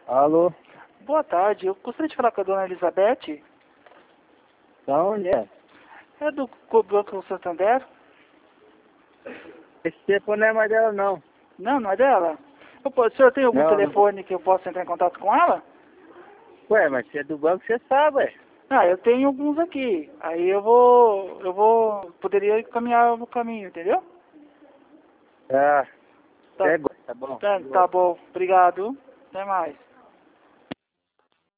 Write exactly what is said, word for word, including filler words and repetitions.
Alô? Boa tarde, eu gostaria de falar com a dona Elizabeth. Da onde é? É do Banco Santander? Esse telefone não é mais dela, não. Não, não é dela? Eu, po- o senhor tem algum Não, telefone que eu possa entrar em contato com ela? não. Ué, mas se é do banco, você sabe, ué. Ah, eu tenho alguns aqui. Aí eu vou, eu vou, poderia caminhar no caminho, entendeu? Ah, Tá, é, tá bom. tá, tá bom, obrigado. Até mais.